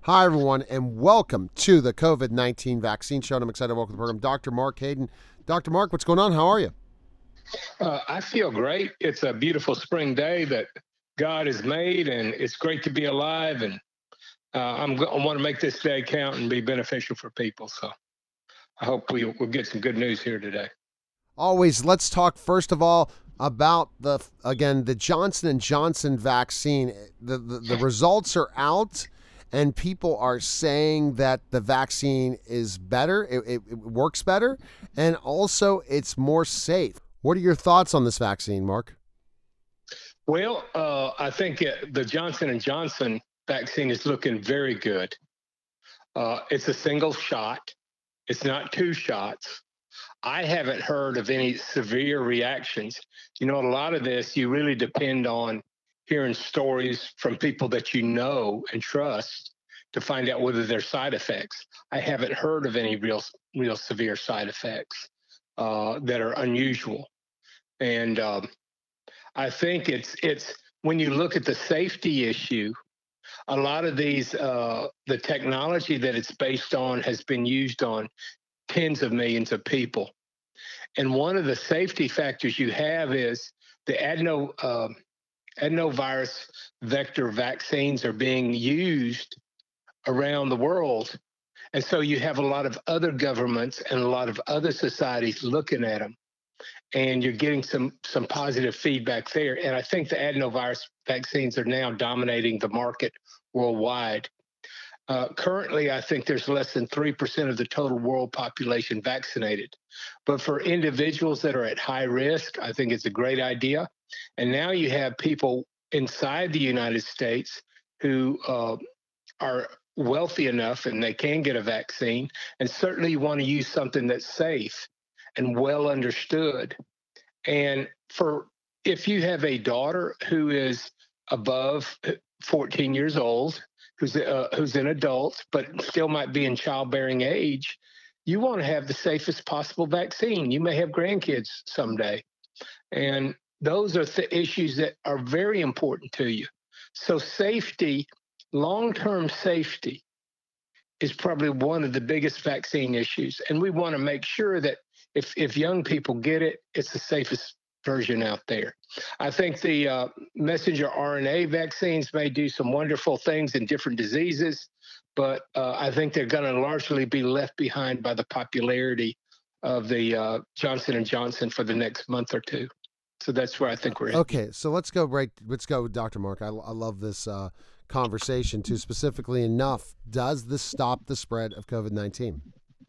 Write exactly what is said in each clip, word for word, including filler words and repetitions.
Hi, everyone, and welcome to the COVID nineteen Vaccine Show. And I'm excited to welcome to the program Doctor Mark Hayden. Doctor Mark, what's going on? How are you? Uh, I feel great. It's a beautiful spring day that God has made, and it's great to be alive. And uh, I'm, I want to make this day count and be beneficial for people. So I hope we will get some good news here today. Always, let's talk first of all about the again the Johnson and Johnson vaccine. The, the the results are out, and people are saying that the vaccine is better. It, it, it works better, and also it's more safe. What are your thoughts on this vaccine, Mark? Well, uh, I think uh, the Johnson and Johnson vaccine is looking very good. Uh, it's a single shot. It's not two shots. I haven't heard of any severe reactions. You know, a lot of this, you really depend on hearing stories from people that you know and trust to find out whether there's side effects. I haven't heard of any real, real severe side effects uh, that are unusual. And um, I think it's it's when you look at the safety issue, a lot of these uh, the technology that it's based on has been used on tens of millions of people. And one of the safety factors you have is the adeno, uh, adenovirus vector vaccines are being used around the world. And so you have a lot of other governments and a lot of other societies looking at them. And you're getting some some positive feedback there. And I think the adenovirus vaccines are now dominating the market worldwide. Uh, currently, I think there's less than three percent of the total world population vaccinated. But for individuals that are at high risk, I think it's a great idea. And now you have people inside the United States who uh, are wealthy enough and they can get a vaccine. And certainly you want to use something that's safe and well understood. And for if you have a daughter who is above fourteen years old, who's uh, who's an adult but still might be in childbearing age, you want to have the safest possible vaccine. You may have grandkids someday, and those are the issues that are very important to you. So safety, long-term safety, is probably one of the biggest vaccine issues, and we want to make sure that if if young people get it, it's the safest version out there. I think the uh, messenger R N A vaccines may do some wonderful things in different diseases, but uh, I think they're going to largely be left behind by the popularity of the uh, Johnson and Johnson for the next month or two. So that's where I think we're at. Okay, so let's go right. Let's go, Doctor Mark. I, I love this uh, conversation. To specifically enough, does this stop the spread of COVID nineteen?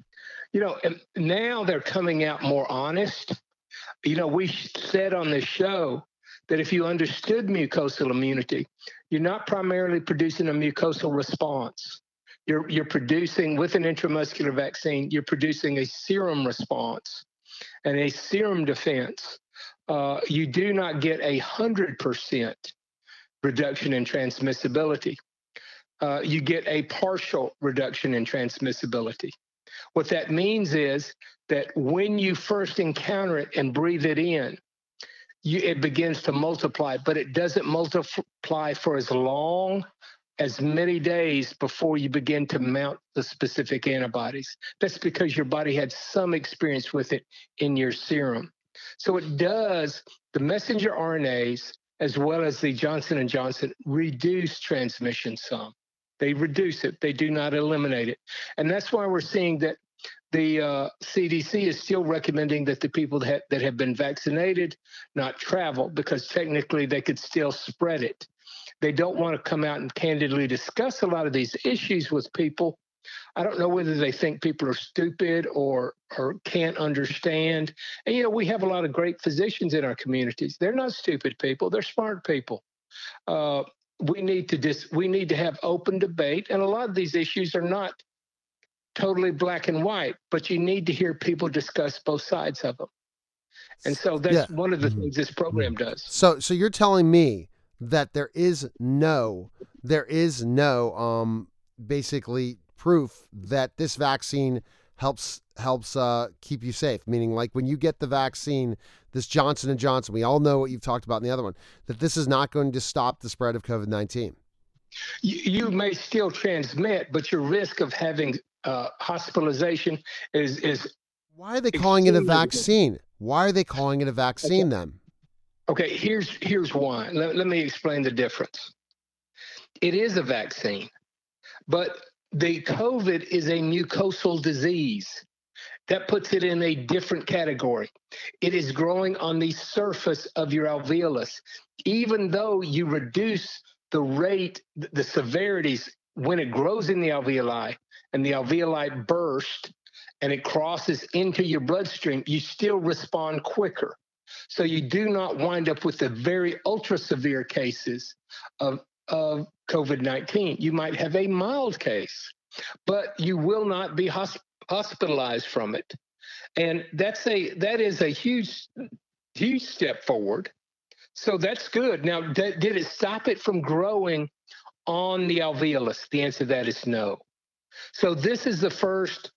You know, and now they're coming out more honest. You know, we said on this show that if you understood mucosal immunity, you're not primarily producing a mucosal response. You're, you're producing, with an intramuscular vaccine, you're producing a serum response and a serum defense. Uh, you do not get a one hundred percent reduction in transmissibility. Uh, you get a partial reduction in transmissibility. What that means is that when you first encounter it and breathe it in, you, it begins to multiply, but it doesn't multiply for as long as many days before you begin to mount the specific antibodies. That's because your body had some experience with it in your serum. So it does, the messenger R N As, as well as the Johnson and Johnson, reduce transmission some. They reduce it. They do not eliminate it. And that's why we're seeing that the uh, C D C is still recommending that the people that, that have been vaccinated not travel, because technically they could still spread it. They don't want to come out and candidly discuss a lot of these issues with people. I don't know whether they think people are stupid or or can't understand. And, you know, we have a lot of great physicians in our communities. They're not stupid people. They're smart people. Uh, we need to dis- we need to have open debate. And a lot of these issues are not totally black and white, but you need to hear people discuss both sides of them. And so that's Yeah. one of the things this program does. So, so you're telling me that there is no, there is no, um, basically proof that this vaccine helps helps uh, keep you safe. Meaning, like when you get the vaccine, this Johnson and Johnson, we all know what you've talked about in the other one, that this is not going to stop the spread of COVID nineteen. You, you may still transmit, but your risk of having uh, hospitalization is is Why are they calling it a extremely. vaccine? Why are they calling it a Okay. vaccine then? Okay. Here's here's why. Let, let me explain the difference. It is a vaccine, but the COVID is a mucosal disease. That puts it in a different category. It is growing on the surface of your alveolus. Even though you reduce the rate, the severities when it grows in the alveoli and the alveoli burst and it crosses into your bloodstream, you still respond quicker. So you do not wind up with the very ultra severe cases of, of COVID nineteen. You might have a mild case, but you will not be hosp- hospitalized from it. And that's a that is a huge huge step forward. So that's good. Now, d- did it stop it from growing on the alveolus? The answer to that is no. So this is the first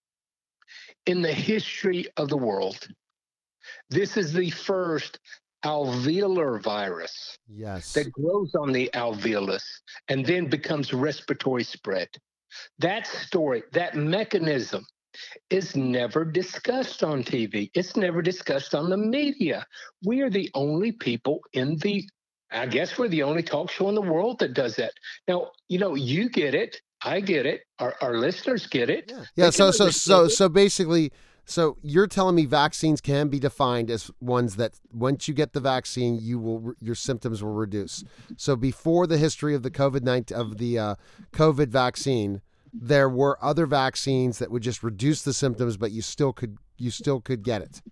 in the history of the world. This is the first alveolar virus Yes. that grows on the alveolus and then becomes respiratory spread. That story, that mechanism is never discussed on T V. It's never discussed on the media. We are the only people in the, I guess we're the only talk show in the world that does that. Now, you know, you get it. I get it. Our, our listeners get it. Yeah. They Yeah. can So so understand so it. so basically, so you're telling me vaccines can be defined as ones that once you get the vaccine, you will your symptoms will reduce. So before the history of the COVID nineteen of the uh, COVID vaccine, there were other vaccines that would just reduce the symptoms, but you still could you still could get it.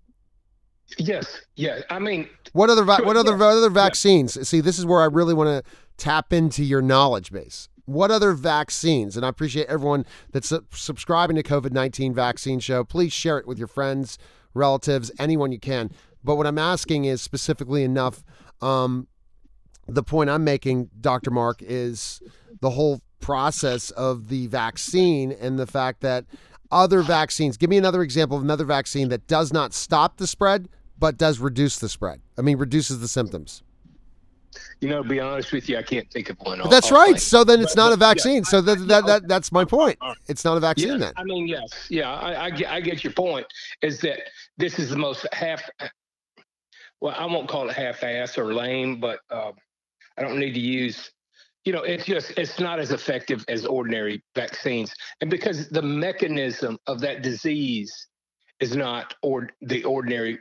Yes. Yeah. I mean, What other va- sure. what other Yeah. what other Yeah. vaccines? See, this is where I really want to tap into your knowledge base. What other vaccines? And I appreciate everyone that's su- subscribing to COVID nineteen Vaccine Show. Please share it with your friends, relatives, anyone you can. But what I'm asking is specifically enough. Um, the point I'm making, Doctor Mark, is the whole process of the vaccine and the fact that other vaccines. Give me another example of another vaccine that does not stop the spread, but does reduce the spread. I mean, reduces the symptoms. You know, to be honest with you, I can't think of one But off- that's right. offhand. So then it's But, not but a yeah, vaccine. I, So I, that, yeah, that, okay. that that's my All right, point. all right. It's not a vaccine Yes, then. I mean, yes, yeah, I, I, get, I get your point. Is that this is the most half, well, I won't call it half-ass or lame, but uh, I don't need to use, you know, it's just, it's not as effective as ordinary vaccines. And because the mechanism of that disease is not or the ordinary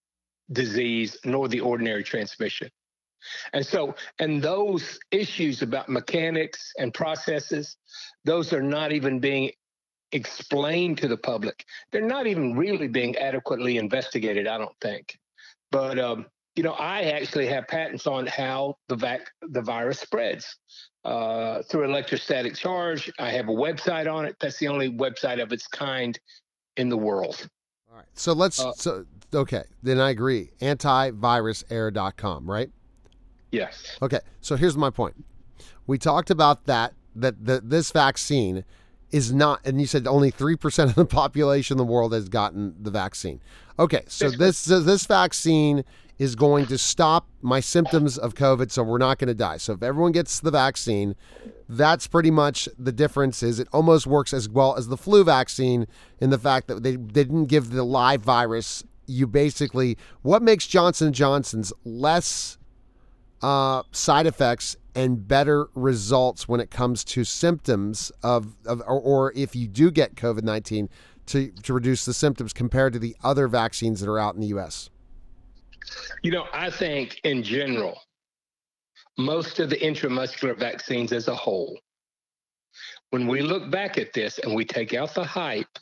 disease nor the ordinary transmission. And so, and those issues about mechanics and processes, those are not even being explained to the public. They're not even really being adequately investigated, I don't think. But um, you know, I actually have patents on how the vac the virus spreads uh, through electrostatic charge. I have a website on it. That's the only website of its kind in the world. All right. So let's, Uh, so, okay. Then I agree. antivirus air dot com, right? yes. Okay. So here's my point. We talked about that, that the, this vaccine is not, and you said only three percent of the population in the world has gotten the vaccine. Okay. So this, so this vaccine is going to stop my symptoms of COVID, so we're not going to die. So if everyone gets the vaccine, that's pretty much the difference. Is it almost works as well as the flu vaccine in the fact that they, they didn't give the live virus. You basically, what makes Johnson and Johnson's less uh, side effects and better results when it comes to symptoms of, of or, or if you do get COVID nineteen to, to reduce the symptoms compared to the other vaccines that are out in the U S? You know, I think in general, most of the intramuscular vaccines as a whole, when we look back at this and we take out the hype,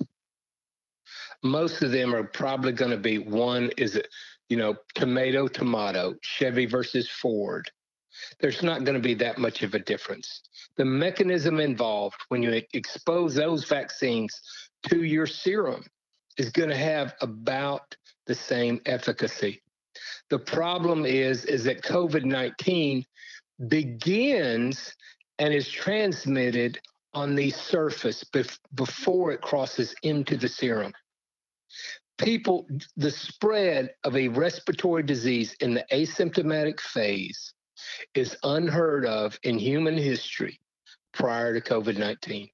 most of them are probably going to be one is it, you know, tomato, tomato, Chevy versus Ford. There's not going to be that much of a difference. The mechanism involved when you expose those vaccines to your serum is going to have about the same efficacy. The problem is, is that COVID nineteen begins and is transmitted on the surface bef- before it crosses into the serum. People, the spread of a respiratory disease in the asymptomatic phase is unheard of in human history prior to COVID nineteen.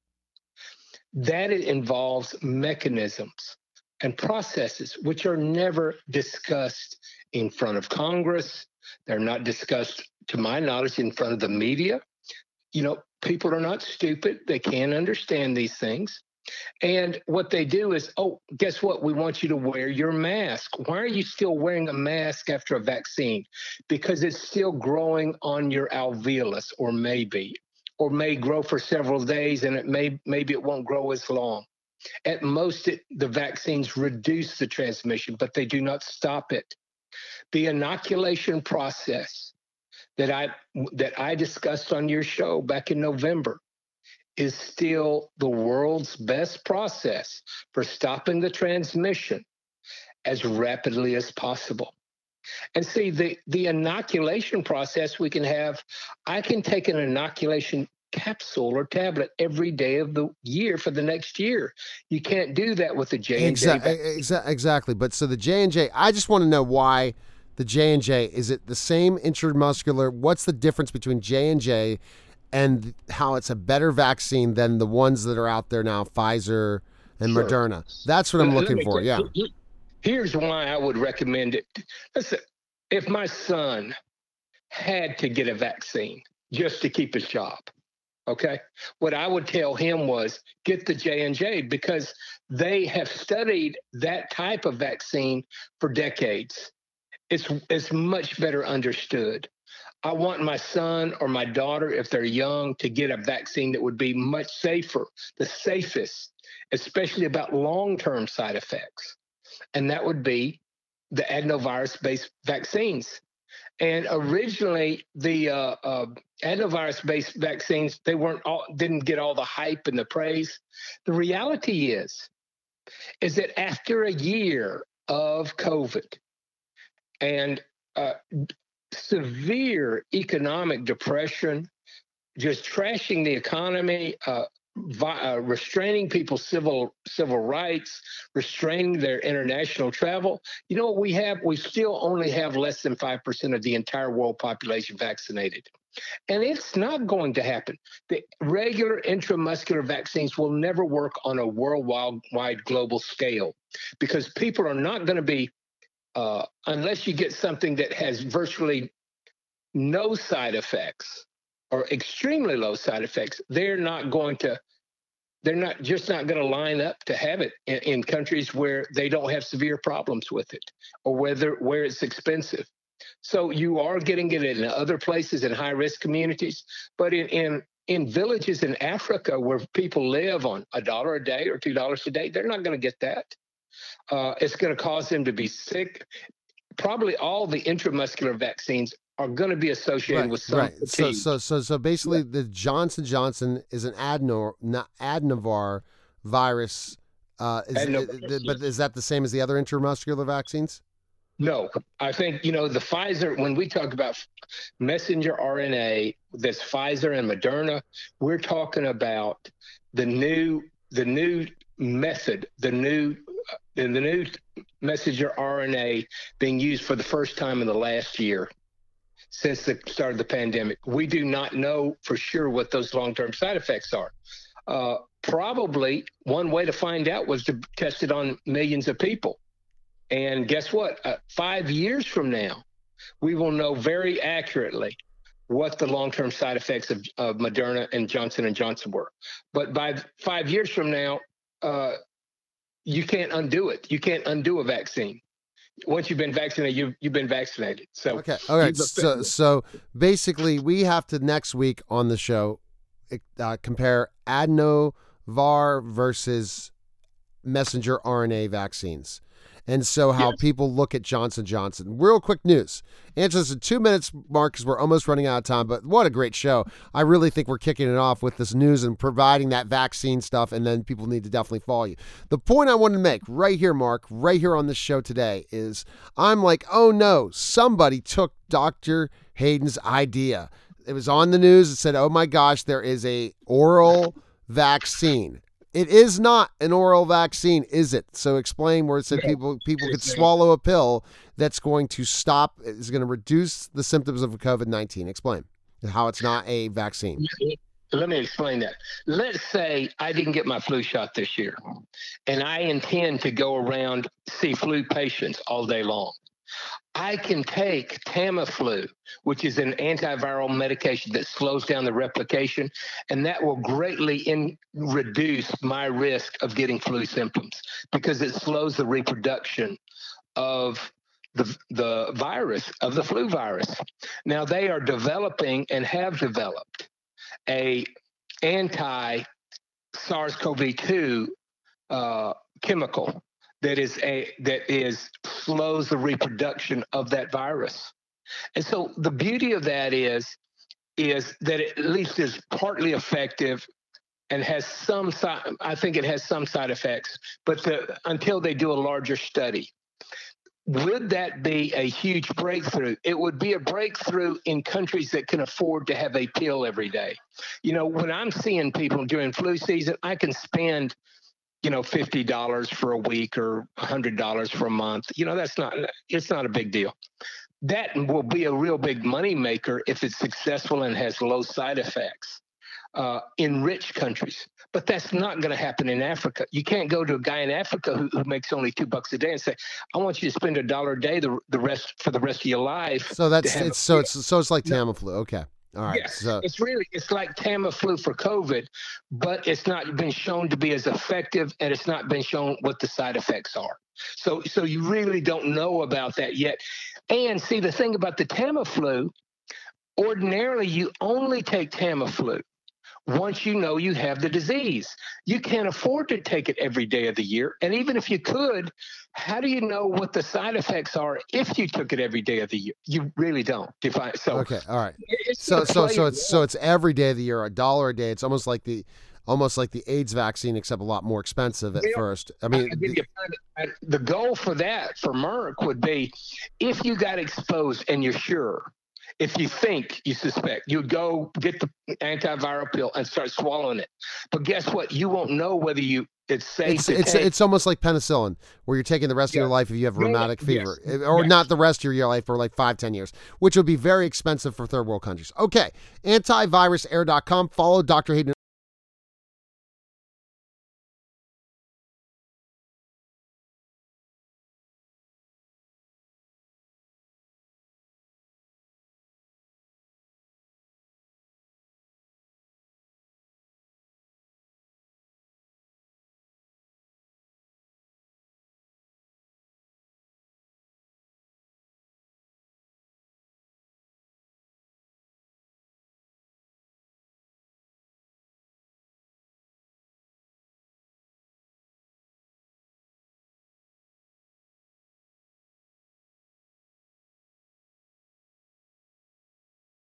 That it involves mechanisms and processes which are never discussed in front of Congress. They're not discussed, to my knowledge, in front of the media. You know, people are not stupid. They can understand these things. And what they do is, oh, guess what? We want you to wear your mask. Why are you still wearing a mask after a vaccine? Because it's still growing on your alveolus, or maybe, or may grow for several days, and it may maybe it won't grow as long. At most, it, the vaccines reduce the transmission, but they do not stop it. The inoculation process that I that I discussed on your show back in November is still the world's best process for stopping the transmission as rapidly as possible. And see, the, the inoculation process we can have, I can take an inoculation capsule or tablet every day of the year for the next year. You can't do that with the J and J. Exactly, exa- exactly. But so the J and J, I just want to know why the J and J, is it the same intramuscular? What's the difference between J and J and how it's a better vaccine than the ones that are out there now, Pfizer and Sure. Moderna? That's what I'm Let- let looking me for, tell- yeah. Here's why I would recommend it. Listen, if my son had to get a vaccine just to keep his job, okay, what I would tell him was get the J and J, because they have studied that type of vaccine for decades. It's it's much better understood. I want my son or my daughter, if they're young, to get a vaccine that would be much safer, the safest, especially about long-term side effects. And that would be the adenovirus-based vaccines. And originally, the uh, uh, adenovirus-based vaccines, they weren't all, didn't get all the hype and the praise. The reality is, is that after a year of COVID and uh, severe economic depression, just trashing the economy, uh, vi- uh, restraining people's civil civil rights, restraining their international travel. You know what we have? We still only have less than five percent of the entire world population vaccinated. And it's not going to happen. The regular intramuscular vaccines will never work on a worldwide global scale, because people are not going to be, uh, unless you get something that has virtually no side effects or extremely low side effects, they're not going to, they're not just not going to line up to have it in, in countries where they don't have severe problems with it, or whether where it's expensive. So you are getting it in other places in high risk communities, but in, in in villages in Africa where people live on a dollar a day or two dollars a day, they're not going to get that. Uh, it's going to cause them to be sick. Probably all the intramuscular vaccines are going to be associated Right, with some right. So, fatigue. so, so, so basically, yeah. the Johnson Johnson is an adeno, not adenovirus virus. Uh, is, Adenovirus, it, but is that the same as the other intramuscular vaccines? No, I think, you know, the Pfizer, when we talk about messenger R N A, this Pfizer and Moderna, we're talking about the new, the new method, the new, the new messenger R N A being used for the first time in the last year since the start of the pandemic. We do not know for sure what those long-term side effects are. Uh, probably one way to find out was to test it on millions of people. And guess what? Uh, five years from now, we will know very accurately what the long-term side effects of, of Moderna and Johnson and Johnson were. But by five years from now, uh, you can't undo it. You can't undo a vaccine. Once you've been vaccinated, you've, you've been vaccinated. So okay, all right. So, so basically, we have to next week on the show uh, compare adenovar versus messenger R N A vaccines. And so how yes. people look at Johnson Johnson. Real quick news. Answer this in two minutes, Mark, because we're almost running out of time. But what a great show. I really think we're kicking it off with this news and providing that vaccine stuff, and then people need to definitely follow you. The point I wanted to make right here, Mark, right here on this show today is I'm like, oh, no, somebody took Doctor Hayden's idea. It was on the news. It said, oh, my gosh, there is a oral vaccine. It is not an oral vaccine, is it? So explain where it said No, people people could it's not. swallow a pill that's going to stop, is going to reduce the symptoms of COVID nineteen. Explain how it's not a vaccine. Let me explain that. Let's say I didn't get my flu shot this year, and I intend to go around see flu patients all day long. I can take Tamiflu, which is an antiviral medication that slows down the replication, and that will greatly in, reduce my risk of getting flu symptoms because it slows the reproduction of the, the virus, of the flu virus. Now, they are developing and have developed a anti-SARS-C o V two uh, chemical that is a that is slows the reproduction of that virus. And so the beauty of that is is that it at least is partly effective and has some side, I think it has some side effects, but the, until they do a larger study. Would that be a huge breakthrough? It would be a breakthrough in countries that can afford to have a pill every day. You know, when I'm seeing people during flu season, I can spend, you know, fifty dollars for a week or one hundred dollars for a month. You know, that's not, it's not a big deal. That will be a real big money maker if it's successful and has low side effects uh, in rich countries. But that's not going to happen in Africa. You can't go to a guy in Africa who, who makes only two bucks a day and say, "I want you to spend a dollar a day the, the rest for the rest of your life." So that's it's so it's so it's like Tamiflu. Okay, all right. Yeah, So it's really it's like Tamiflu for COVID, but it's not been shown to be as effective, and it's not been shown what the side effects are. So so you really don't know about that yet. And see, the thing about the Tamiflu, ordinarily you only take Tamiflu once you know you have the disease. You can't afford to take it every day of the year. And even if you could, how do you know what the side effects are if you took it every day of the year? You really don't. Define. So okay, all right. it's So gonna so play so a it's so it's every day of the year, a dollar a day. It's almost like the almost like the AIDS vaccine, except a lot more expensive at Well, first. I I- mean, I give you a- the goal for that for Merck would be if you got exposed and you're sure, if you think you suspect, you go get the antiviral pill and start swallowing it. But guess what? You won't know whether you it's safe it's to it's take. it's almost like penicillin, where you're taking the rest of your Yeah. life if you have Yeah, rheumatic yes, fever, Eh, or yes. not the rest of your life for like five, ten years, which would be very expensive for third world countries. Okay, antivirus air dot com. Follow Doctor Hayden